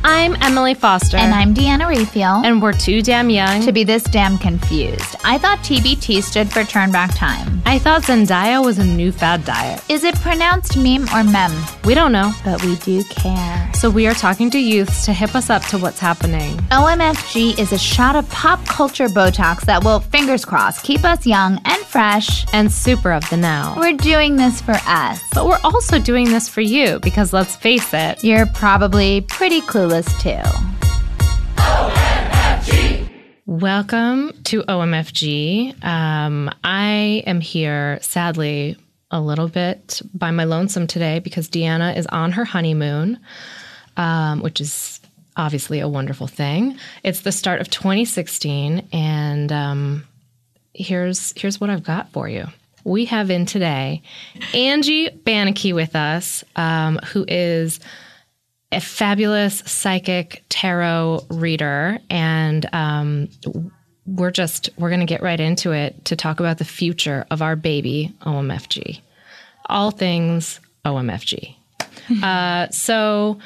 I'm Emily Foster. And I'm Deanna Raphael. And we're too damn young to be this damn confused. I thought TBT stood for Turn Back Time. I thought Zendaya was a new fad diet. Is it pronounced meme or mem? We don't know. But we do care. So we are talking to youths to hip us up to what's happening. OMFG is a shot of pop culture Botox that will, fingers crossed, keep us young and fresh. And super of the now. We're doing this for us. But we're also doing this for you because let's face it, you're probably pretty clueless too. OMFG! Welcome to OMFG. I am here, sadly, a little bit by my lonesome today because Deanna is on her honeymoon, which is obviously a wonderful thing. It's the start of 2016, and here's what I've got for you. We have in today Angie Bannicky with us, who is a fabulous psychic tarot reader, and we're going to get right into it to talk about the future of our baby OMFG. All things OMFG. So,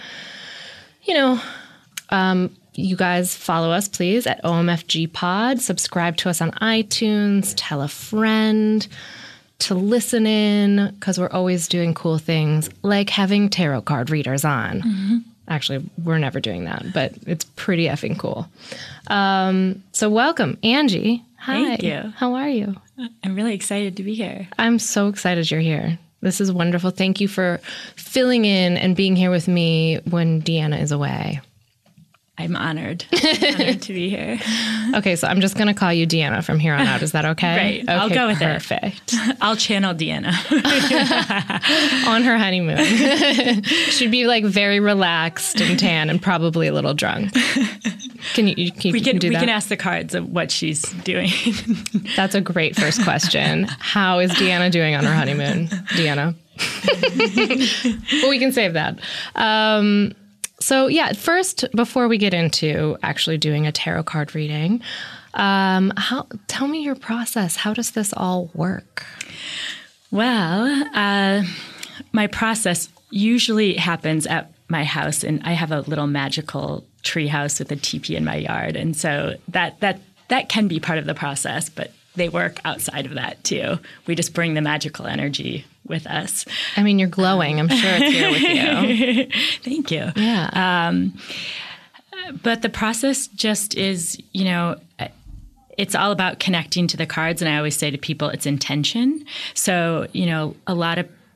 you guys follow us, please, at OMFG Pod. Subscribe to us on iTunes. Tell a friend to listen in, because we're always doing cool things like having tarot card readers on. Mm-hmm. Actually, we're never doing that, but it's pretty effing cool. So welcome, Angie. Hi. Thank you. How are you? I'm really excited to be here. I'm so excited you're here. This is wonderful. Thank you for filling in and being here with me when Deanna is away. I'm honored. To be here. Okay, so I'm just going to call you Deanna from here on out. Is that okay? Right. Okay, I'll go with perfect. it. I'll channel Deanna. On her honeymoon. She'd be like very relaxed and tan and probably a little drunk. Can you do that? We can ask the cards of what she's doing. That's a great first question. How is Deanna doing on her honeymoon? Deanna. Well, we can save that. So yeah, first, before we get into actually doing a tarot card reading, tell me your process. How does this all work? Well, my process usually happens at my house, and I have a little magical tree house with a teepee in my yard. And so that can be part of the process, but they work outside of that too. We just bring the magical energy with us. I mean, you're glowing. I'm sure it's here with you. Thank you. Yeah. But the process just is, it's all about connecting to the cards. And I always say to people, it's intention. So, a lot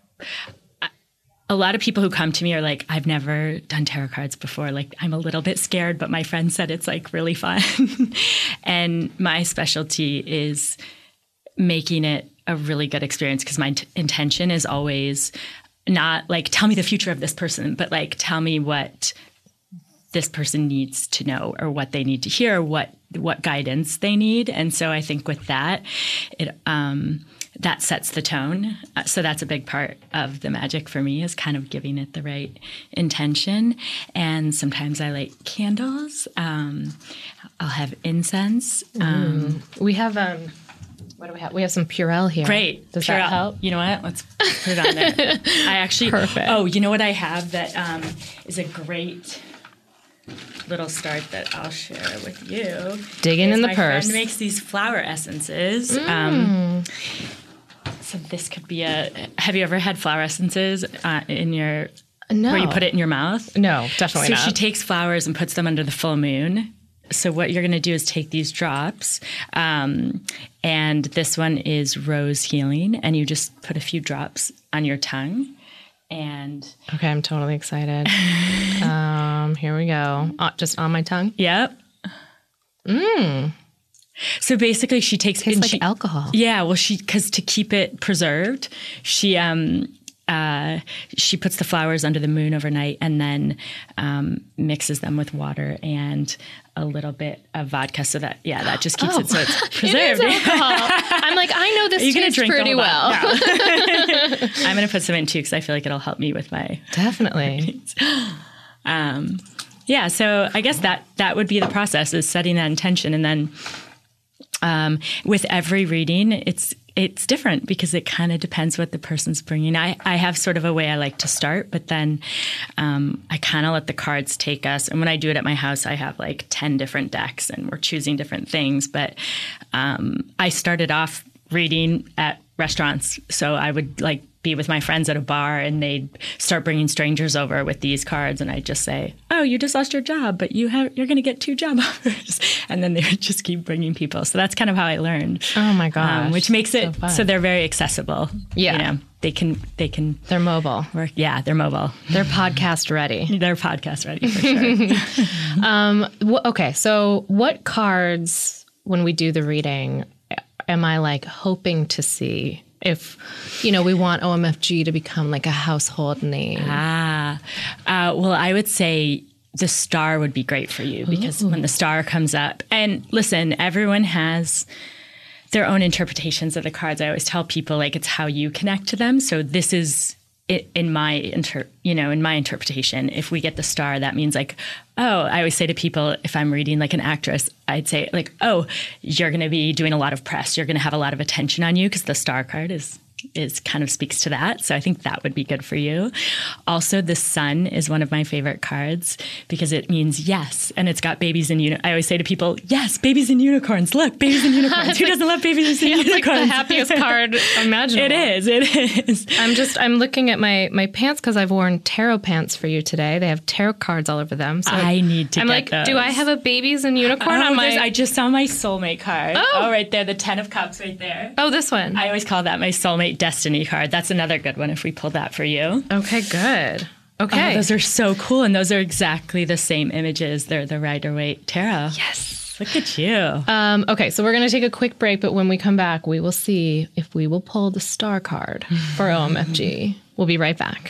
of people who come to me are like, I've never done tarot cards before. Like, I'm a little bit scared, but my friend said it's like really fun. And my specialty is making it a really good experience, because my intention is always not like, tell me the future of this person, but like, tell me what this person needs to know, or what they need to hear, what guidance they need. And so I think with that, that sets the tone. So that's a big part of the magic for me, is kind of giving it the right intention. And sometimes I light candles. I'll have incense. We have, what do we have? We have some Purell here. Great. Does Purell. that help? You know what? Let's put it on there. I actually, Perfect. Oh, you know what I have that is a great little start that I'll share with you. Digging in the my purse. My friend makes these flower essences. So this could be have you ever had flower essences in your, no. where you put it in your mouth? No, definitely not. So she takes flowers and puts them under the full moon. So what you're going to do is take these drops, and this one is rose healing, and you just put a few drops on your tongue. And okay, I'm totally excited. Here we go. Just on my tongue? Yep. So basically she takes... Tastes like alcohol. Yeah, well, because to keep it preserved, she puts the flowers under the moon overnight, and then mixes them with water and a little bit of vodka, so that that just keeps it so it's preserved. It is alcohol. I'm like, I know this tastes pretty well. No. I'm going to put some in too, because I feel like it'll help me with my definitely. So I guess that would be the process, is setting that intention, and then with every reading, it's it's different because it kind of depends what the person's bringing. I have sort of a way I like to start, but then I kind of let the cards take us. And when I do it at my house, I have like 10 different decks and we're choosing different things. But I started off reading at restaurants. So I would like be with my friends at a bar and they'd start bringing strangers over with these cards. And I'd just say, oh, you just lost your job, but you're going to get 2 job offers. And then they would just keep bringing people. So that's kind of how I learned. Oh my gosh. Which makes it so they're very accessible. Yeah. You know, they can. They're mobile. Work. Yeah, they're mobile. They're podcast ready. They're podcast ready for sure. Okay. So what cards, when we do the reading, am I like hoping to see if, we want OMFG to become like a household name? Well, I would say the star would be great for you because when the star comes up, and listen, everyone has their own interpretations of the cards. I always tell people like it's how you connect to them. So this is in my interpretation. If we get the star, that means like, oh, I always say to people, if I'm reading like an actress, I'd say like, oh, you're going to be doing a lot of press. You're going to have a lot of attention on you because the star card is kind of speaks to that. So I think that would be good for you. Also, the sun is one of my favorite cards because it means yes. And it's got babies and I always say to people, yes, babies and unicorns. Look, babies and unicorns. Who doesn't love babies and unicorns? It's like the happiest card imaginable. It is. I'm looking at my pants because I've worn tarot pants for you today. They have tarot cards all over them. So I need to get those. Do I have a babies and unicorn on my... I just saw my soulmate card. Oh, right there. The 10 of Cups right there. Oh, this one. I always call that my soulmate destiny card. That's another good one if we pull that for you. Okay, good. Okay. Those are so cool. And those are exactly the same images. They're the Rider-Waite Tarot. Yes. Look at you. Okay, so we're going to take a quick break, but when we come back, we will see if we will pull the star card for OMFG. We'll be right back.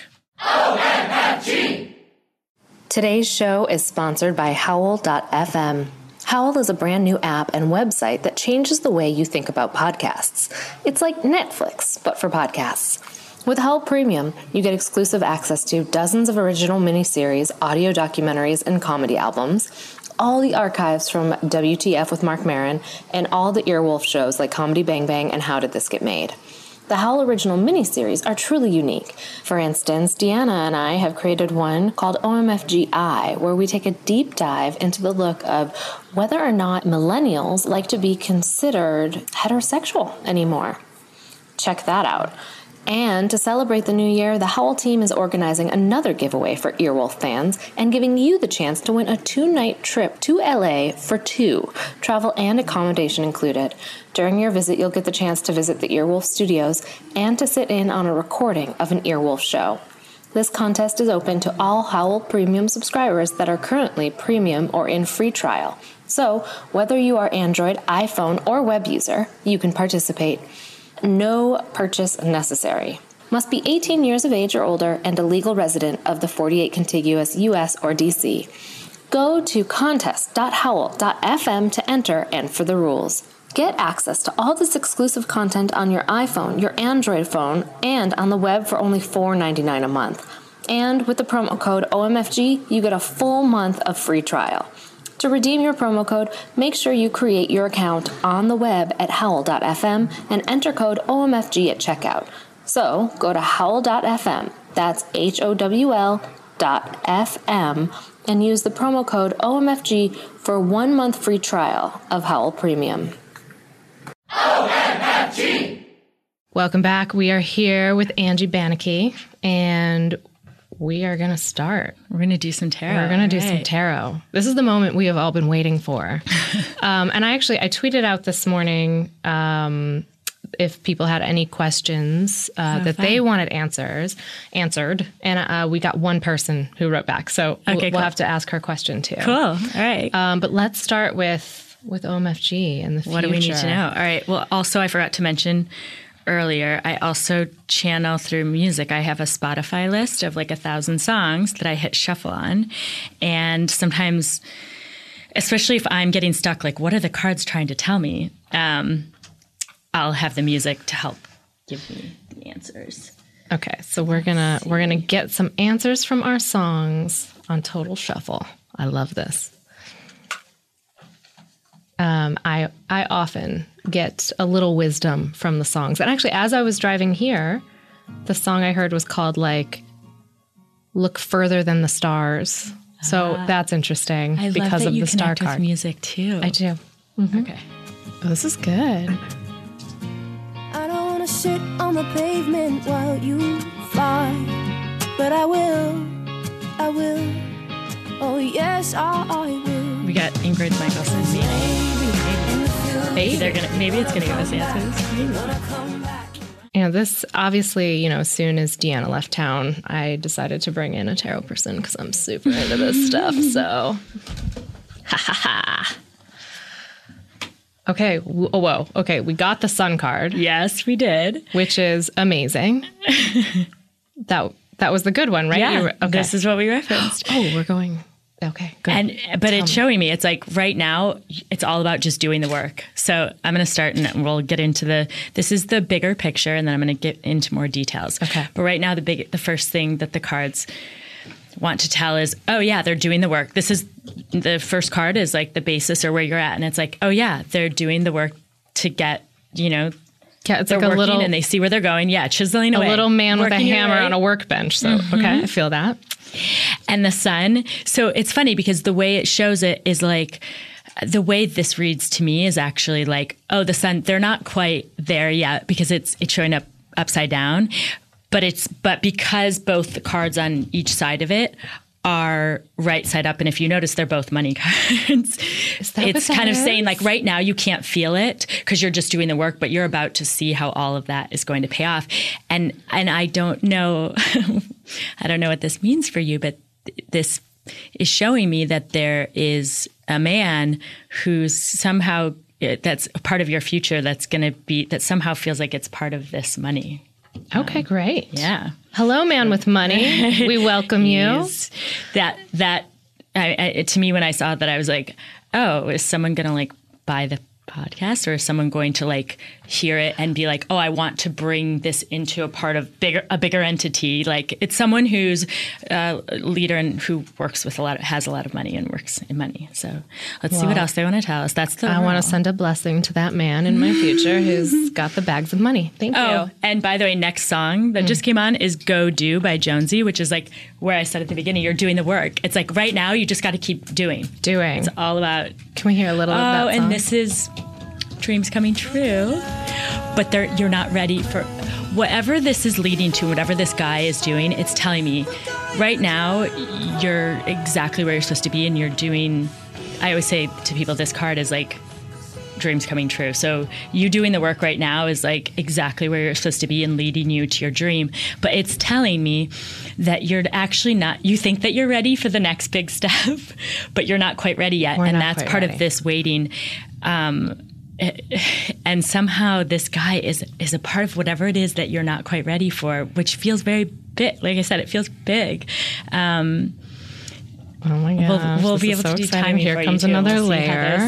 OMFG! Today's show is sponsored by Howl.fm. Howl is a brand new app and website that changes the way you think about podcasts. It's like Netflix, but for podcasts. With Howl Premium, you get exclusive access to dozens of original miniseries, audio documentaries, and comedy albums, all the archives from WTF with Marc Maron, and all the Earwolf shows like Comedy Bang Bang and How Did This Get Made. The Howl original miniseries are truly unique. For instance, Deanna and I have created one called OMFGI, where we take a deep dive into the look of whether or not millennials like to be considered heterosexual anymore. Check that out. And to celebrate the new year, the Howl team is organizing another giveaway for Earwolf fans and giving you the chance to win a 2-night trip to LA for 2, travel and accommodation included. During your visit, you'll get the chance to visit the Earwolf studios and to sit in on a recording of an Earwolf show. This contest is open to all Howl Premium subscribers that are currently premium or in free trial. So, whether you are Android, iPhone, or web user, you can participate. No purchase necessary. Must be 18 years of age or older and a legal resident of the 48 contiguous U.S. or D.C. Go to contest.howl.fm to enter and for the rules. Get access to all this exclusive content on your iPhone, your Android phone, and on the web for only $4.99 a month. And with the promo code OMFG, you get a full month of free trial. To redeem your promo code, make sure you create your account on the web at howl.fm and enter code OMFG at checkout. So go to howl.fm, that's HOWL.FM, and use the promo code OMFG for 1 month free trial of Howl Premium. OMFG! Welcome back. We are here with Angie Banneke, and we are going to start. We're going to do some tarot. We're going to do some tarot. This is the moment we have all been waiting for. And I tweeted out this morning if people had any questions that they wanted answered. And we got one person who wrote back. So we'll have to ask her question too. Cool. All right. But let's start with OMFG and the future. What do we need to know? All right. Well, also, I forgot to mention earlier, I also channel through music. I have a Spotify list of like 1,000 songs that I hit shuffle on. And sometimes, especially if I'm getting stuck, like, what are the cards trying to tell me? I'll have the music to help give me the answers. Okay, so we're gonna get some answers from our songs on Total Shuffle. I love this. I often get a little wisdom from the songs. And actually, as I was driving here, the song I heard was called like "Look Further Than the Stars." So that's interesting I because love that of you the star connect with card. music too. I do. Okay. Oh, this is good. I don't wanna sit on the pavement while you fly, but I will, oh yes, I will. We got Ingrid Michaelson meeting. Maybe it's gonna give us answers. You know, this obviously, as soon as Deanna left town, I decided to bring in a tarot person because I'm super into this stuff. So, ha ha ha. Okay. Whoa. Okay. We got the sun card. Yes, we did. Which is amazing. That was the good one, right? Yeah. Okay. This is what we referenced. Oh, we're going. Okay, good. But it's showing me, it's like right now, it's all about just doing the work. So I'm going to start and we'll get into this is the bigger picture and then I'm going to get into more details. Okay. But right now, the first thing that the cards want to tell is, oh yeah, they're doing the work. This is the first card is like the basis or where you're at. And it's like, oh yeah, they're doing the work to get, yeah, it's they're like a working little, and they see where they're going. Yeah, chiseling away. A little man with a Working hammer away. on a workbench. So, okay, I feel that. And the sun. So it's funny because the way it shows it is like, the way this reads to me is actually like, oh, the sun, they're not quite there yet because it's showing up upside down. But because both the cards on each side of it are right side up, and if you notice, they're both money cards. It's kind of saying like right now you can't feel it because you're just doing the work, but you're about to see how all of that is going to pay off. And I don't know, I don't know what this means for you, but this is showing me that there is a man who's somehow that's a part of your future that somehow feels like it's part of this money. Okay, great. Yeah. Hello, man with money. We welcome you. To me, when I saw that, I was like, oh, is someone going to like buy the podcast, or is someone going to like hear it and be like, oh, I want to bring this into a part of a bigger entity? Like it's someone who's a leader and who works with has a lot of money and works in money. So let's see what else they want to tell us. I want to send a blessing to that man in my future who's got the bags of money. Thank you. And by the way, next song that just came on is Go Do by Jonesy, which is like where I said at the beginning, you're doing the work. It's like right now you just got to keep doing. It's all about. Can we hear a little of that song? And this is dreams coming true, but you're not ready for whatever this is leading to, whatever this guy is doing. It's telling me right now you're exactly where you're supposed to be, and you're doing. I always say to people, this card is like dreams coming true. So you doing the work right now is like exactly where you're supposed to be and leading you to your dream. But it's telling me that you're actually not, you think that you're ready for the next big step, but you're not quite ready yet. And that's part of this waiting. And somehow this guy is a part of whatever it is that you're not quite ready for, which feels very big. Like I said, it feels big. Oh my gosh. We'll be able to do timing. Here comes another layer.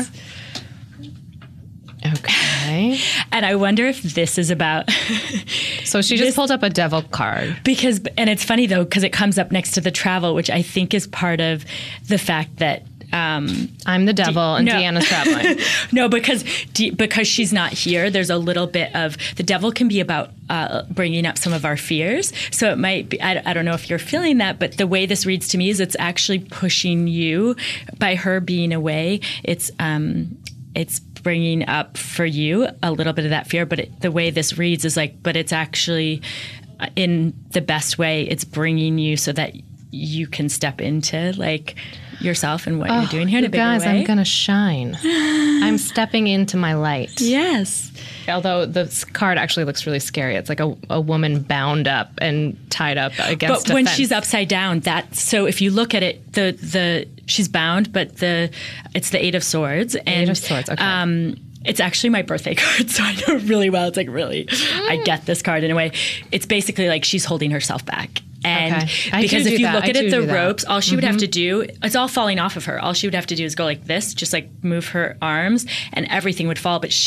Okay. And I wonder if this is about... So she just pulled up a devil card. And it's funny though, because it comes up next to the travel, which I think is part of the fact that I'm the devil and Deanna's traveling. No, because she's not here, there's a little bit of, the devil can be about bringing up some of our fears. So it might be, I don't know if you're feeling that, but the way this reads to me is it's actually pushing you by her being away. It's bringing up for you a little bit of that fear, but the way this reads is like, but it's actually in the best way, it's bringing you so that you can step into like yourself and what you're doing here in a bigger way. I'm going to shine. I'm stepping into my light. Yes. Although this card actually looks really scary. It's like a woman bound up and tied up against But when fence. she's upside down, so if you look at it, she's bound, but it's the Eight of Swords. Eight of Swords, okay. It's actually my birthday card, so I know it really well. It's like really, I get this card in a way. It's basically like she's holding herself back. And because if you look at it, the ropes, all she would have to do, it's all falling off of her. All she would have to do is go like this, just like move her arms and everything would fall. But she's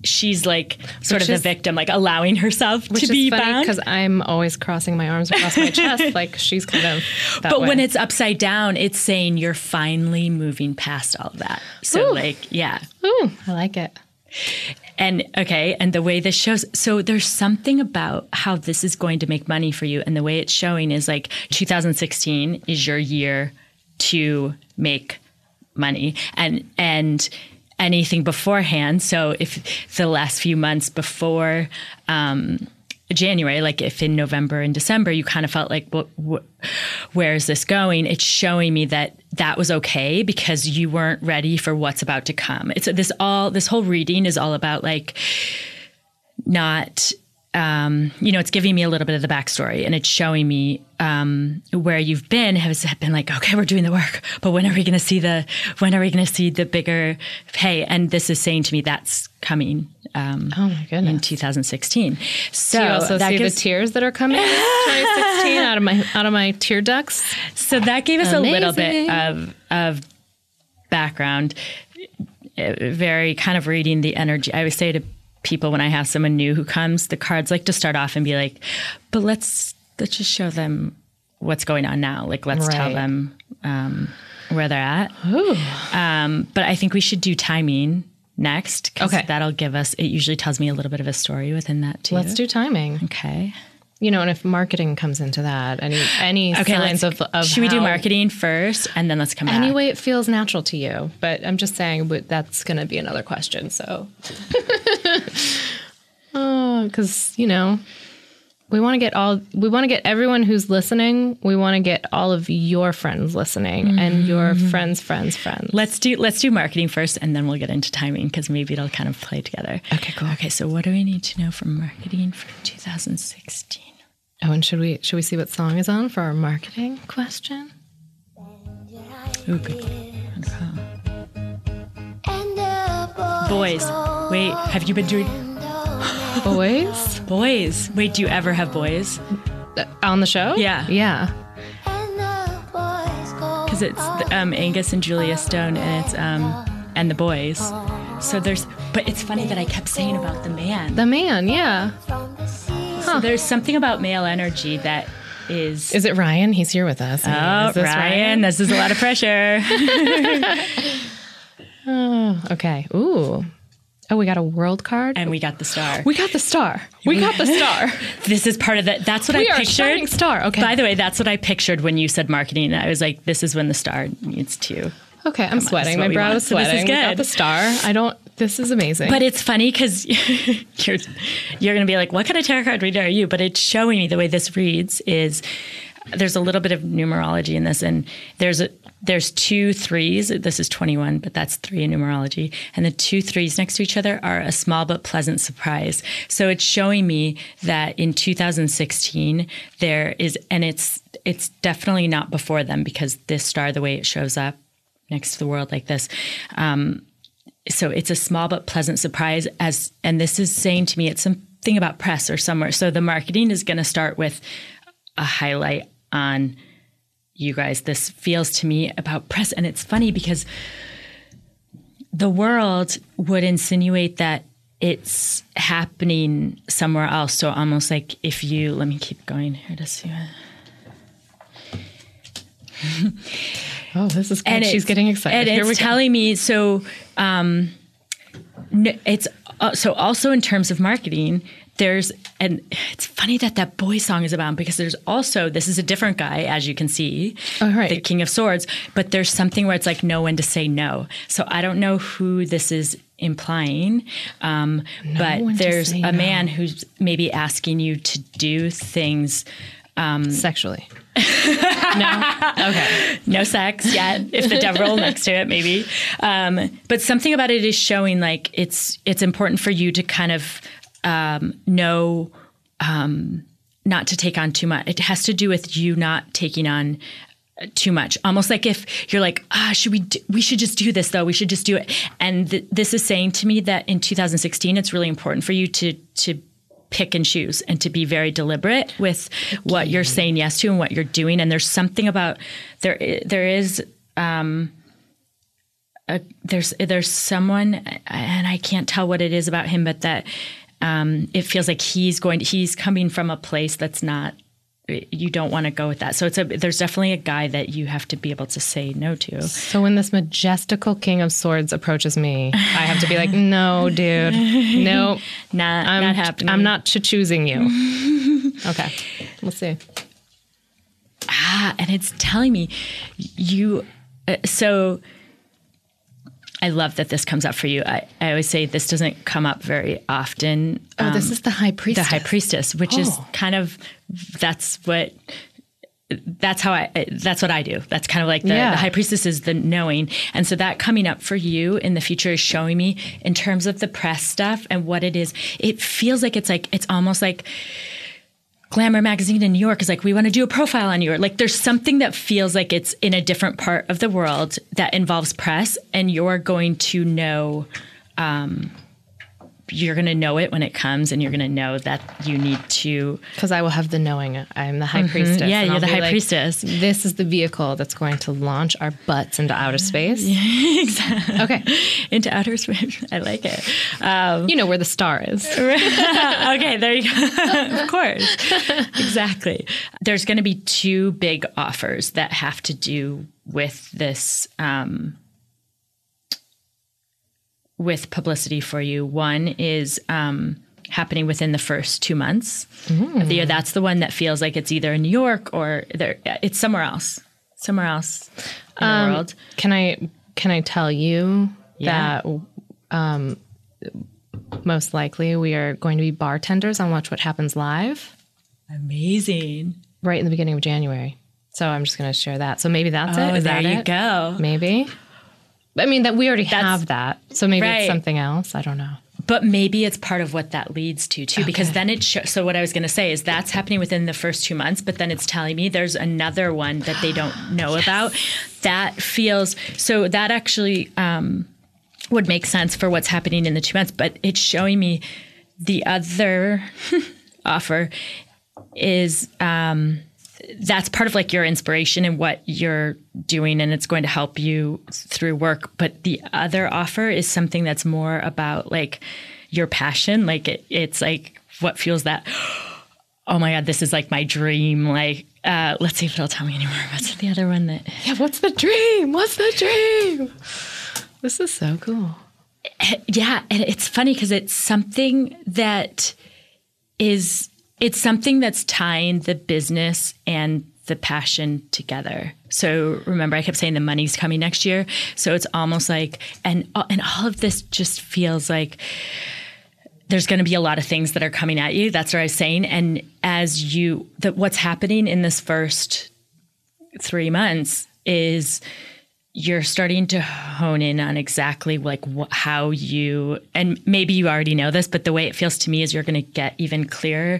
she's like sort of the victim, like allowing herself to be bound. Because I'm always crossing my arms across my chest, like she's kind of that But way. when it's upside down, it's saying you're finally moving past all that. So Ooh, I like it. And and the way this shows, so there's something about how this is going to make money for you. And the way it's showing is like 2016 is your year to make money, and anything beforehand. So if the last few months before January, like if in November and December, you kind of felt like, where is this going? It's showing me that was okay because you weren't ready for what's about to come. It's this whole reading is all about like not, it's giving me a little bit of the backstory, and it's showing me where you've been has been like, okay, we're doing the work, but when are we going to see the bigger pay? And this is saying to me that's coming. Oh my goodness. In 2016. So do you also that see the tears that are coming in 2016 out of my tear ducts? So that gave us a little bit of background, very kind of reading the energy. I always say to people when I have someone new who comes, the cards like to start off and be like, but let's just show them what's going on now. Like, let's tell them where they're at. But I think we should do timing next, because that'll give us, it usually tells me a little bit of a story within that too. Let's do timing. Okay. And if marketing comes into that, any signs of should we do marketing first and then let's come back? Any way it feels natural to you, but I'm just saying that's going to be another question. So, because we want to get everyone who's listening. We want to get all of your friends listening and your friends. Let's do marketing first, and then we'll get into timing, because maybe it'll kind of play together. Okay, cool. Okay, so what do we need to know from marketing for 2016? Oh, and should we see what song is on for our marketing question? Ooh, good. Boys. Wait, have you been doing boys? Boys. Wait, do you ever have boys? On the show? Yeah. Yeah. Because it's Angus and Julia Stone, and it's and the boys. So but it's funny that I kept saying about the man. The man, yeah. So there's something about male energy that is... Is it Ryan? He's here with us. Oh, Ryan. This is a lot of pressure. Oh, okay. Ooh. Oh, we got a world card? And we got the star. We got the star. We got the star. This is part of that. That's what I pictured. Shining star. Okay. By the way, that's what I pictured when you said marketing. I was like, this is when the star needs to... Okay, I'm sweating. My brow is sweating. So this is good. We got the star. This is amazing. But it's funny because you're going to be like, what kind of tarot card reader are you? But it's showing me the way this reads is there's a little bit of numerology in this, and there's 2 threes. This is 21, but that's 3 in numerology. And the 2 threes next to each other are a small but pleasant surprise. So it's showing me that in 2016 there is, and it's definitely not before them, because this star, the way it shows up next to the world like this. So it's a small but pleasant surprise, and this is saying to me it's something about press or somewhere. So the marketing is going to start with a highlight on you guys. This feels to me about press. And it's funny because the world would insinuate that it's happening somewhere else. So almost like let me keep going here to see what. Oh, this is good. She's getting excited. And it's telling me, so it's so also in terms of marketing, and it's funny that boy song is about, because there's also, this is a different guy, as you can see, the King of Swords, but there's something where it's like know when to say no. So I don't know who this is implying, but there's a man who's maybe asking you to do things sexually. No? Okay. No sex yet, if the devil next to it, maybe. But something about it is showing like it's important for you to kind of know not to take on too much. It has to do with you not taking on too much. Almost like if you're like, we should just do this though. We should just do it. And this is saying to me that in 2016, it's really important for you to pick and choose and to be very deliberate with what you're saying yes to and what you're doing. And there's something about there is there's someone, and I can't tell what it is about him, but that it feels like he's coming from a place that's not, you don't want to go with that. So there's definitely a guy that you have to be able to say no to. So when this majestical King of Swords approaches me, I have to be like, no, dude, nope, not happening. I'm not choosing you. Okay, let's see. And it's telling me so I love that this comes up for you. I always say this doesn't come up very often. This is the High Priestess. The High Priestess, which is kind of, that's what I do. That's kind of like the High Priestess is the knowing. And so that coming up for you in the future is showing me in terms of the press stuff and what it is. It feels like it's almost like Glamour magazine in New York is like, we want to do a profile on you. Like there's something that feels like it's in a different part of the world that involves press, and you're going to know, you're going to know it when it comes, and you're going to know that you need to. Because I will have the knowing. I'm the High Priestess. Yeah, you're the High Priestess. This is the vehicle that's going to launch our butts into outer space. Exactly. Okay. Into outer space. I like it. You know where the star is. Okay, there you go. Of course. Exactly. There's going to be two big offers that have to do with this, with publicity for you. One is happening within the first 2 months of the year. That's the one that feels like it's either in New York or it's somewhere else in the world. Can I tell you that most likely we are going to be bartenders on Watch What Happens Live? Amazing. Right in the beginning of January. So I'm just going to share that. So maybe that's it. Is there that you it? go. Maybe. I mean, that we already have that. So maybe right. it's something else. I don't know. But maybe it's part of what that leads to, too, because then so what I was going to say is that's happening within the first 2 months, but then it's telling me there's another one that they don't know about. That feels, so that actually would make sense for what's happening in the 2 months, but it's showing me the other offer is that's part of like your inspiration and what you're doing, and it's going to help you through work. But the other offer is something that's more about like your passion. Like it's like what fuels that. Oh my God, this is like my dream. Like, let's see if it'll tell me anymore. What's the other one that? Yeah, what's the dream? What's the dream? This is so cool. Yeah, and it's funny because it's something that is. It's something that's tying the business and the passion together. So remember, I kept saying the money's coming next year. So it's almost like, and all of this just feels like there's going to be a lot of things that are coming at you. That's what I was saying. And as what's happening in this first 3 months is you're starting to hone in on exactly like how you, and maybe you already know this, but the way it feels to me is you're going to get even clearer.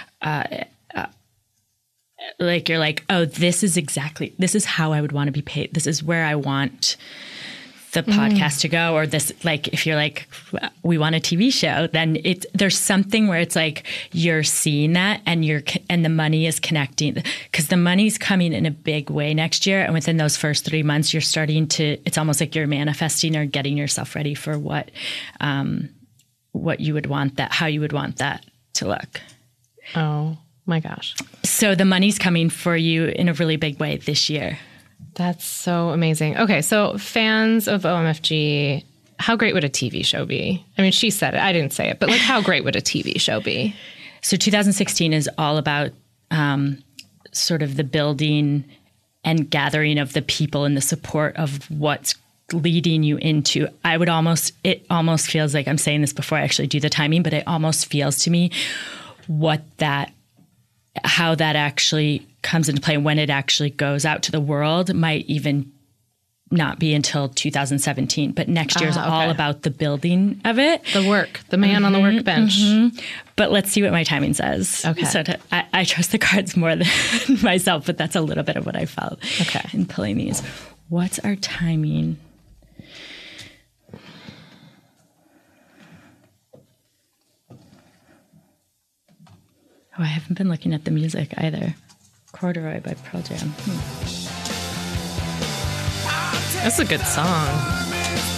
Like you're like, oh, this is how I would want to be paid. This is where I want the podcast to go, or this, like, if you're like, we want a TV show, then there's something where it's like, you're seeing that and the money is connecting, because the money's coming in a big way next year. And within those first 3 months, you're starting to, it's almost like you're manifesting or getting yourself ready for what you would want how you would want that to look. Oh my gosh. So the money's coming for you in a really big way this year. That's so amazing. Okay, so fans of OMFG, how great would a TV show be? I mean, she said it. I didn't say it, but like, how great would a TV show be? So 2016 is all about sort of the building and gathering of the people and the support of what's leading you into. It almost feels like, I'm saying this before I actually do the timing, but it almost feels to me how that actually comes into play when it actually goes out to the world might even not be until 2017. But next year is all about the building of it. The work, the man on the workbench. Mm-hmm. But let's see what my timing says. Okay. So I trust the cards more than myself, but that's a little bit of what I felt in pulling these. What's our timing? Oh, I haven't been looking at the music either. Corduroy by Pearl Jam. That's a good song.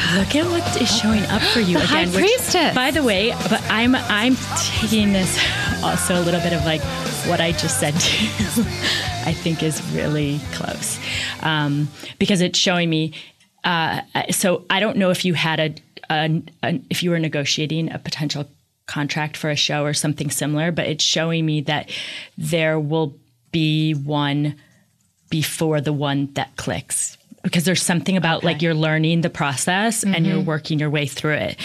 Look at what is showing up for you The again. High Priestess. By the way, but I'm taking this also a little bit of like what I just said to you. I think is really close because it's showing me. So I don't know if you had if you were negotiating a potential contract for a show or something similar, but it's showing me that there will be one before the one that clicks, because there's something about like you're learning the process and you're working your way through it.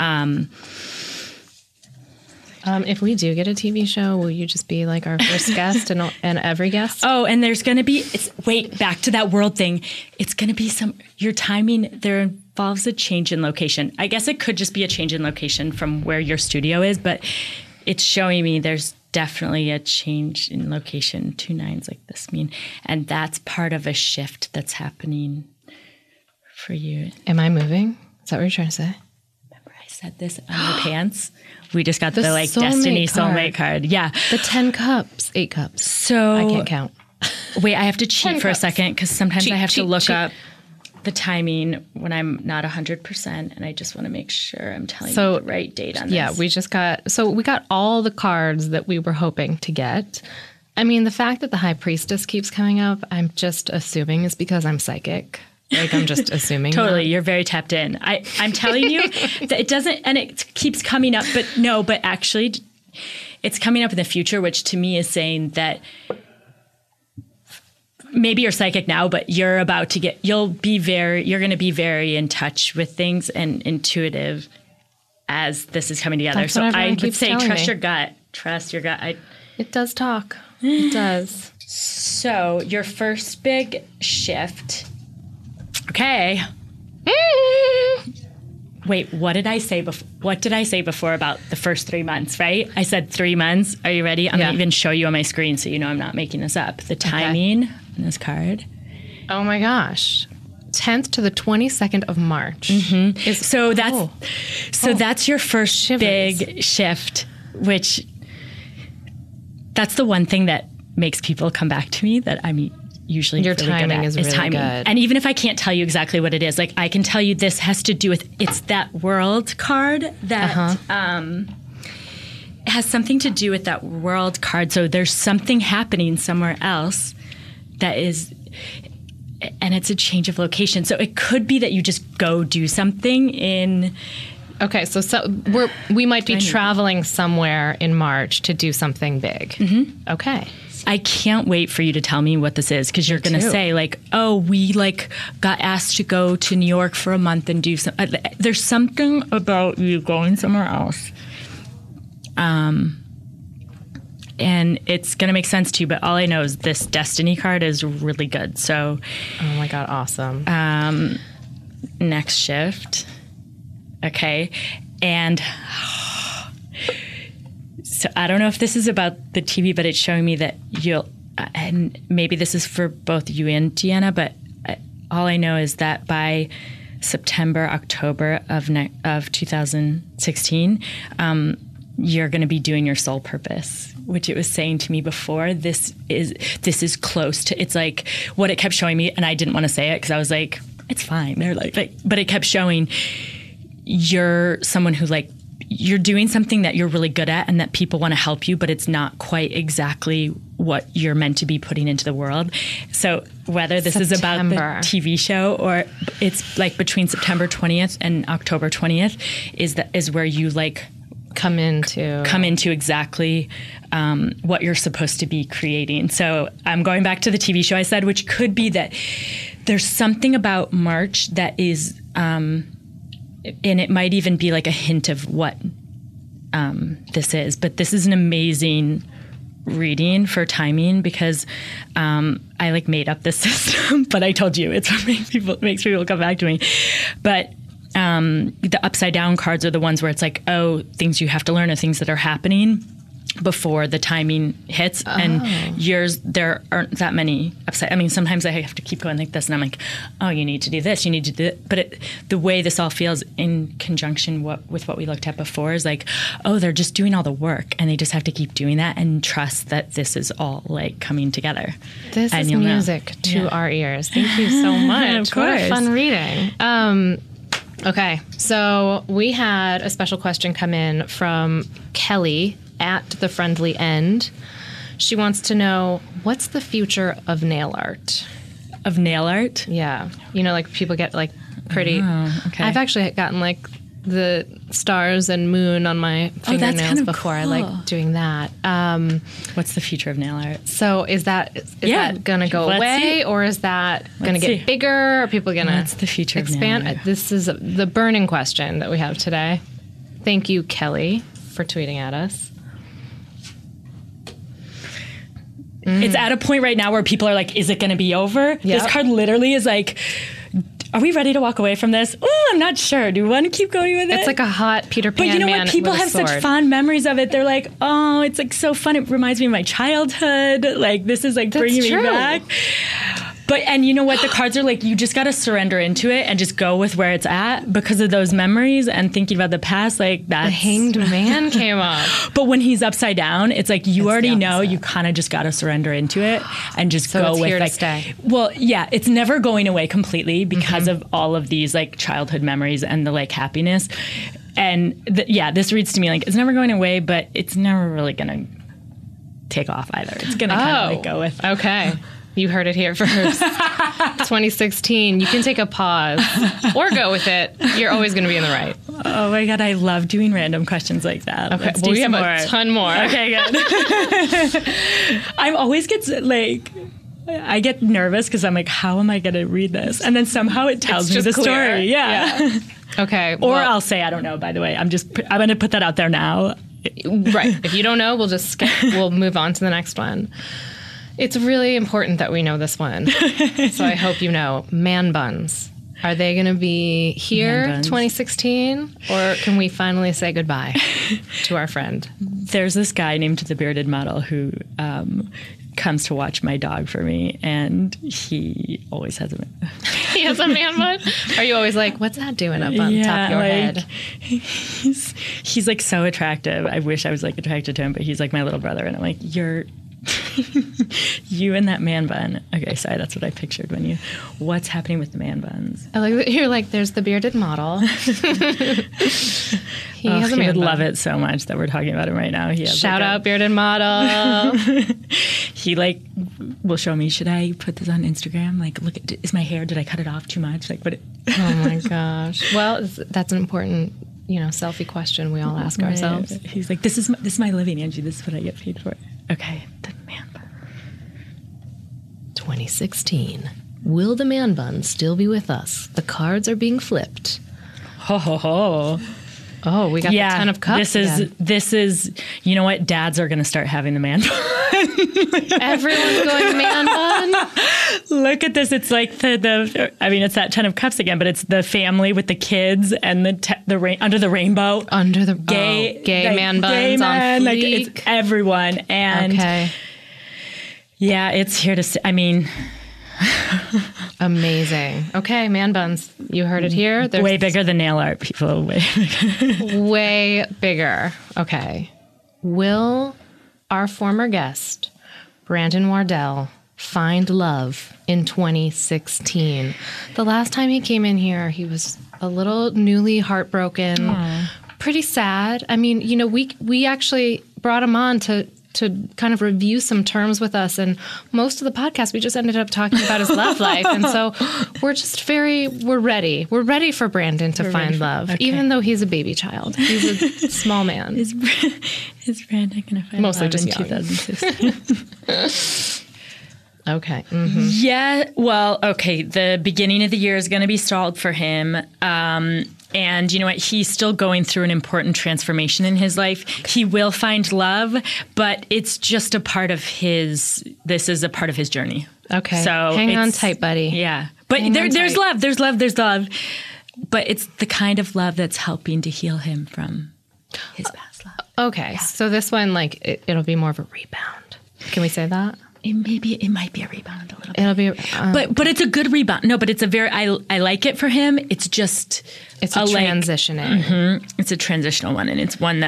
If we do get a TV show, will you just be like our first guest and every guest? Oh, and there's going to be, back to that world thing. It's going to be your timing there involves a change in location. I guess it could just be a change in location from where your studio is, but it's showing me there's definitely a change in location. 2 9s like this mean, and that's part of a shift that's happening for you. Am I moving? Is that what you're trying to say? Remember I said this on your pants? We just got the soulmate Destiny card. Soulmate card. Yeah. The 10 cups, 8 cups. So I can't count. Wait, I have to cheat 10 for a cups. second because sometimes I have to look cheat. up the timing when I'm not 100%, and I just want to make sure I'm telling you the right date on this. Yeah, we got all the cards that we were hoping to get. I mean, the fact that the High Priestess keeps coming up, I'm just assuming is because I'm psychic. Like, I'm just assuming. Totally. that. You're very tapped in. I'm telling you that it doesn't, and it keeps coming up, but actually it's coming up in the future, which to me is saying that maybe you're psychic now, but you're about to you're going to be very in touch with things and intuitive as this is coming together. That's So what everyone I would keeps say telling trust me. your gut. Trust your gut. It does talk. It does. So your first big shift. Okay. Wait, what did I say before? What did I say before about the first 3 months, right? I said 3 months. Are you ready? I'm going to even show you on my screen so you know I'm not making this up. The timing on this card. Oh my gosh. 10th to the 22nd of March. So that's your first Shivers. big shift, which that's the one thing that makes people come back to me that I'm usually Your really good timing at, is really timing. good. And even if I can't tell you exactly what it is, like I can tell you this has to do with, it's that world card that has something to do with that world card. So there's something happening somewhere else that is, and it's a change of location. So it could be that you just go do something in. Okay, so we might be traveling somewhere in March to do something big. Okay. I can't wait for you to tell me what this is, because you're going to say like, oh, we like got asked to go to New York for a month and do some. There's something about you going somewhere else. And it's going to make sense to you, but all I know is this Destiny card is really good. So, Oh my God, awesome. next shift. Okay. And so I don't know if this is about the TV, but it's showing me that and maybe this is for both you and Deanna, but all I know is that by September, October of 2016, you're going to be doing your soul purpose, which it was saying to me before. This is close to, it's like what it kept showing me. And I didn't want to say it because I was like, it's fine. They're like, but it kept showing you're someone who like, you're doing something that you're really good at and that people want to help you, but it's not quite exactly what you're meant to be putting into the world. So whether this is about the TV show or it's like between September 20th and October 20th is where you like come into exactly what you're supposed to be creating. So I'm going back to the TV show I said, which could be that there's something about March that is, and it might even be like a hint of what this is. But this is an amazing reading for timing because I like made up this system, but I told you it's what makes people come back to me. But the upside down cards are the ones where it's like, oh, things you have to learn are things that are happening before the timing hits. Oh. And yours, there aren't that many upside. I mean, sometimes I have to keep going like this and I'm like, oh, you need to do this, you need to do it. But the way this all feels in conjunction with what we looked at before is like, oh, they're just doing all the work and they just have to keep doing that and trust that this is all like coming together. This is music to our ears. Thank you so much. Of course. What a fun reading. Okay, so we had a special question come in from Kelly at The Friendly End. She wants to know, what's the future of nail art? Of nail art? Yeah. You know, like people get like pretty... okay. I've actually gotten like the stars and moon on my fingernails kind of before. cool. I like doing that. What's the future of nail art? So is that going to go Let's away, see. or is that going to get see. bigger? Are people going to What's the future of nail expand? art? This is the burning question that we have today. Thank you, Kelly, for tweeting at us. It's at a point right now where people are like, is it going to be over? This card literally is like, are we ready to walk away from this? Oh, I'm not sure. Do we want to keep going with it? It's like a hot Peter Pan But you know man what? People with a have such sword. fond memories of it. They're like, oh, it's like so fun. It reminds me of my childhood. Like, this is like bringing me true. back. But, and you know what? The cards are like, you just got to surrender into it and just go with where it's at because of those memories and thinking about the past. Like, that's. The Hanged Man came up. But when he's upside down, it's like you already the know opposite. you kind of just got to surrender into it and just So go it's with here to like. stay. Well, yeah, it's never going away completely because of all of these like childhood memories and the like happiness. And this reads to me like it's never going away, but it's never really going to take off either. It's going to kind of like go with. Okay. You heard it here first. 2016. You can take a pause or go with it. You're always going to be in the right. Oh my God, I love doing random questions like that. Okay. Let's Well, do we have some a ton more. Okay, good. I always get like, I get nervous because I'm like, how am I going to read this? And then somehow it tells me just the clear. story. Yeah. Okay. Or I'll say, I don't know, by the way. I'm going to put that out there now. Right. If you don't know, we'll move on to the next one. It's really important that we know this one. So I hope you know. Man buns. Are they going to be here Man buns. 2016? Or can we finally say goodbye to our friend? There's this guy named The Bearded Model who comes to watch my dog for me, and he always has He has a man bun? Are you always like, what's that doing up on top of your head? He's like so attractive. I wish I was like attracted to him, but he's like my little brother, and I'm like, you're you and that man bun. Okay, sorry, that's what I pictured when you. What's happening with the man buns? I like that you're like, there's the bearded model. He has a He man would bun. love it so much that we're talking about him right now. He has Shout like out bearded model. He like will show me. Should I put this on Instagram? Like, look at is my hair? Did I cut it off too much? Like, but Oh my gosh. Well, that's an important, selfie question we all ask ourselves. He's like, this is my living, Angie. This is what I get paid for. Okay, the man bun. 2016. Will the man bun still be with us? The cards are being flipped. Ho ho ho. Oh, we got the 10 of cups. This is you know what? Dads are gonna start having the man bun. Everyone's going man bun. Look at this. It's like it's that 10 of cups again, but it's the family with the kids and under the rainbow. Under the Gay man buns gay on men, fleek. like it's everyone. And Okay. yeah, it's here to stay. I mean, Amazing. Okay, man buns. You heard it here. They're way bigger than nail art, people. way bigger. Okay. Will our former guest, Brandon Wardell, find love in 2016? The last time he came in here, he was a little newly heartbroken, pretty sad. I mean, we actually brought him on to kind of review some terms with us, and most of the podcast we just ended up talking about his love life, and so we're ready. We're ready for Brandon to find love, even though he's a baby child. He's a small man. Is Brandon going to find Mostly love just in young. 2016? Okay. Mm-hmm. Yeah. Well, okay. The beginning of the year is going to be stalled for him. And you know what? He's still going through an important transformation in his life. He will find love, but it's just a part of this is a part of his journey. Okay. So hang on tight, buddy. Yeah. But there's love. There's love. There's love. But it's the kind of love that's helping to heal him from his past love. Okay. Yeah. So this one, it'll be more of a rebound. Can we say that? It might be a rebound a little bit. It'll be, but it's a good rebound. No, but it's a very I like it for him. It's just it's a transitioning. It's a transitional one, and it's one that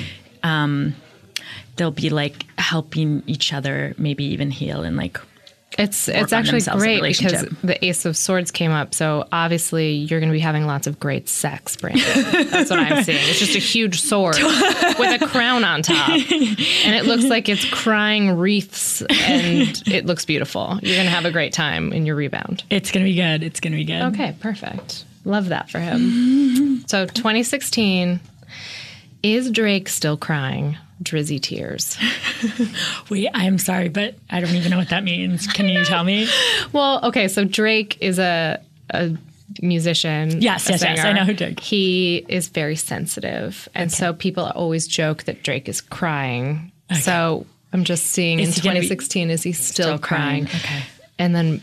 they'll be helping each other, maybe even heal in It's work on actually themselves in a great because relationship. the Ace of Swords came up. So obviously you're going to be having lots of great sex, Brandon. That's what I'm seeing. It's just a huge sword with a crown on top. And it looks like it's crying wreaths and it looks beautiful. You're going to have a great time in your rebound. It's going to be good. It's going to be good. Okay, perfect. Love that for him. So 2016, is Drake still crying drizzy tears? Wait, I'm sorry, but I don't even know what that means. Can you tell me? Well, okay, so Drake is a musician. Yes, I know who Drake. He is very sensitive, and so people always joke that Drake is crying. Okay. So I'm just seeing in 2016, is he still crying? Okay. And then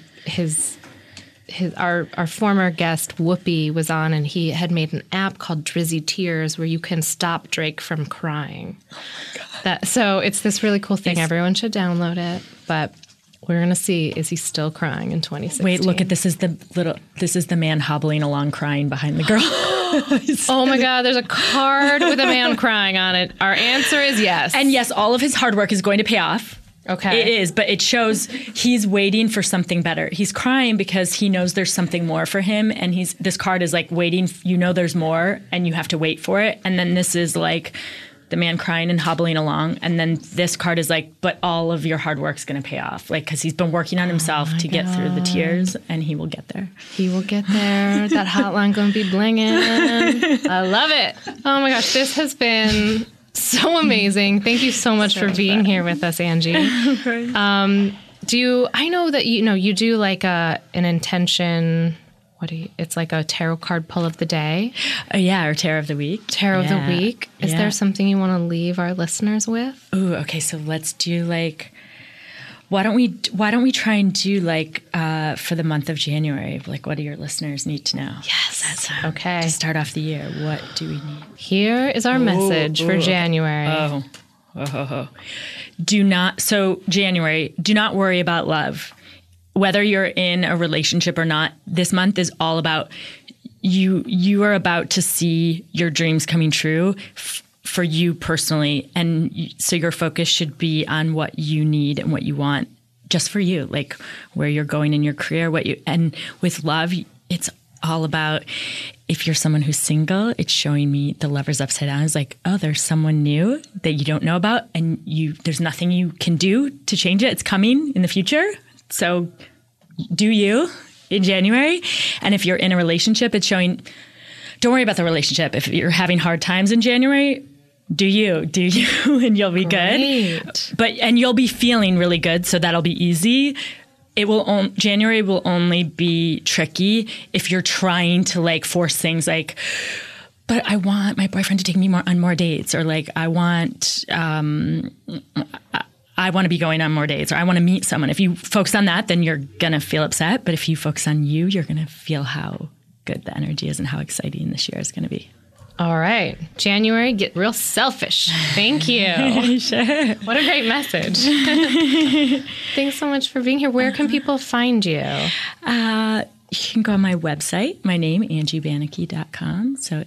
our former guest Whoopi was on, and he had made an app called Drizzy Tears where you can stop Drake from crying. Oh my God. So it's this really cool thing. Everyone should download it. But we're gonna see, is he still crying in 2016? Wait, look at this is the man hobbling along crying behind the girl. Oh my God, there's a card with a man crying on it. Our answer is yes. And yes, all of his hard work is going to pay off. Okay. It is, but it shows he's waiting for something better. He's crying because he knows there's something more for him, and this card is like waiting. You know there's more, and you have to wait for it. And then this is like the man crying and hobbling along, and then this card is like, but all of your hard work's going to pay off, like because he's been working on himself to get through the tears, and he will get there. He will get there. That hotline going to be blinging. I love it. Oh my gosh, this has been so amazing. Thank you so much for being here with us, Angie. I know that you do like an intention, it's like a tarot card pull of the day. Or tarot of the week. Tarot of the week. Is there something you want to leave our listeners with? Ooh, okay, so let's do like, why don't we try and do like for the month of January, like what do your listeners need to know? Yes, that's okay. To start off the year, what do we need? Here is our message for January. January, do not worry about love. Whether you're in a relationship or not, this month is all about you. You are about to see your dreams coming true for you personally. And so your focus should be on what you need and what you want just for you, like where you're going in your career, and with love, it's all about, if you're someone who's single, it's showing me the Lovers upside down. It's like, oh, there's someone new that you don't know about, and there's nothing you can do to change it. It's coming in the future. So do you in January. And if you're in a relationship, it's showing, don't worry about the relationship. If you're having hard times in January, do you, and you'll be good. And you'll be feeling really good. So that'll be easy. January will only be tricky if you're trying to like force things like, but I want my boyfriend to take me on more dates, or like I want to be going on more dates, or I want to meet someone. If you focus on that, then you're going to feel upset. But if you focus on you're going to feel how good the energy is and how exciting this year is going to be. All right. January, get real selfish. Thank you. Sure. What a great message. Thanks so much for being here. Where can people find you? You can go on my website, my name, angiebanicki.com. So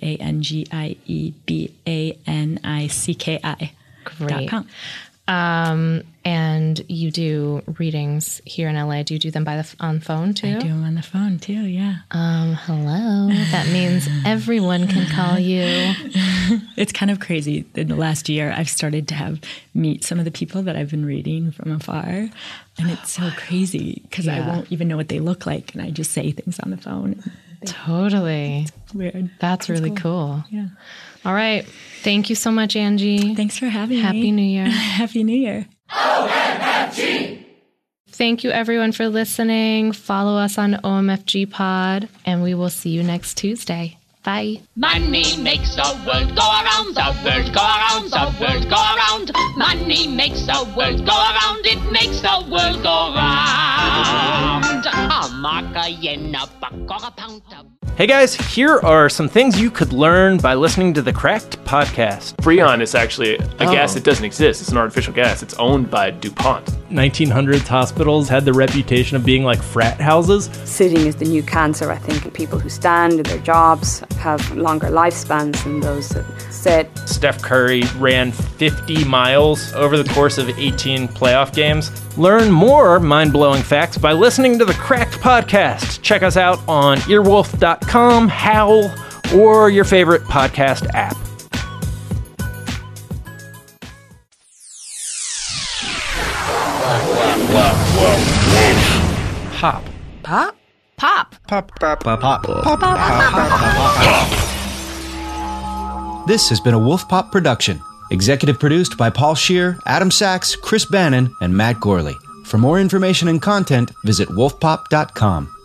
AngieBanicki.com. Great. And you do readings here in LA. Do you do them on phone too? I do them on the phone too, yeah. Hello. That means everyone can call you. It's kind of crazy. In the last year, I've started to meet some of the people that I've been reading from afar. And it's so crazy because I won't even know what they look like. And I just say things on the phone. Totally. It's weird. That's really cool. Yeah. All right. Thank you so much, Angie. Thanks for having me. Happy New Year. Happy New Year. OMFG. Thank you, everyone, for listening. Follow us on OMFG Pod, and we will see you next Tuesday. Bye. Money makes the world go around, the world go around, the world go around. Money makes the world go around, it makes the world go round. A mark, a yen, a buck, or a pound. Hey guys, here are some things you could learn by listening to the Cracked podcast. Freon is actually a gas that doesn't exist. It's an artificial gas. It's owned by DuPont. 1900s hospitals had the reputation of being like frat houses. Sitting is the new cancer. I think people who stand in their jobs have longer lifespans than those that sit. Steph Curry ran 50 miles over the course of 18 playoff games. Learn more mind-blowing facts by listening to the Cracked Podcast. Check us out on earwolf.com, Howl, or your favorite podcast app. Pop. Pop? Pop. Pop. Pop. Pop. Pop. Pop. Pop. This has been a Wolf Pop production. Executive produced by Paul Scheer, Adam Sachs, Chris Bannon, and Matt Gorley. For more information and content, visit wolfpop.com.